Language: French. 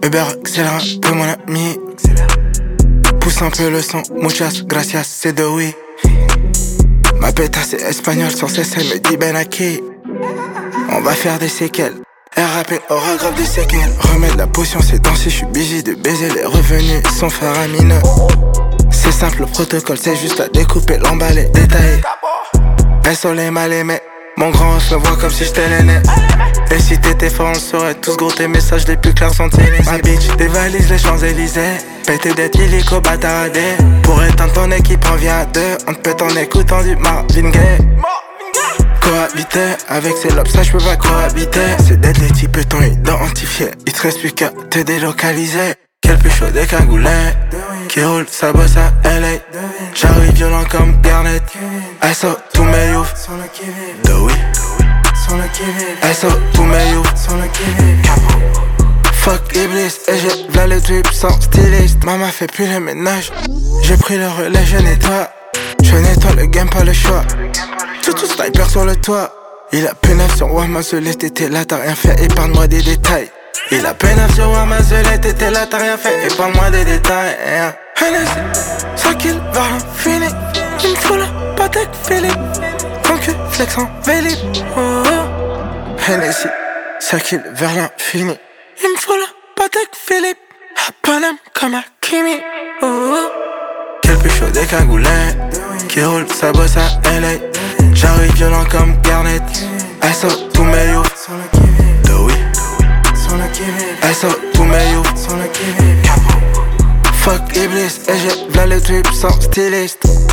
Uber, accélère un peu mon ami. Pousse un peu le son, muchas gracias, c'est de oui. Ma pétasse est espagnole, sans cesse elle me dit ben aquí. On va faire des séquelles. Elle rappelle aura grave des séquelles. Remets de la potion ces temps-ci, j'suis busy de baiser. Les revenus sont faramineux. C'est simple le protocole, c'est juste à découper, l'emballer, détailler. Elle sont les mal aimés. Mon grand se me voit comme si j'étais l'aîné. Et si t'étais fort on saurait tous gros tes messages les plus clairs sont télévisés. Ma bitch dévalise les Champs-Élysées. Pété d'être illico bâtardé. Pour éteindre ton équipe on vient à deux. On te pète en écoutant du Marvin Gaye. Cohabiter avec ces lobes, ça j'peux pas cohabiter. C'est d'être les types t'ont identifié. Il te reste plus qu'à te délocaliser. Quel plus chaud des cagoulets qui roule sa bosse à LA. J'arrive violent comme Garnett. I saw tous mes youths de oui. I saw tous mes youths fuck Iblis. Et j'ai v'là le drip sans styliste. Maman fait plus le ménage. J'ai pris le relais, je nettoie. Je nettoie le game, pas le choix. Tout sniper sur le toit. Il a P9 sur Wamazolet, t'étais là, t'as rien fait, épargne-moi des détails. Il a P9 sur Wamazolet, t'étais là, t'as rien fait, épargne-moi des détails. Hennessy, ça kill vers l'infini. Il me faut la Patek Philippe. Ton cul flex en Vélib. Oh, oh. Hennessy, ça kill vers l'infini. Il me faut la Patek Philippe. À Paname comme à Kimi. Oh, oh. Quel plus chaud des cagoulets qui roule sa bosse à LA. J'arrive violent comme Garnett. I saw tous mes youths de oui. I saw tous mes youths fuck Iblis. Et j'ai v'là le drip sans styliste.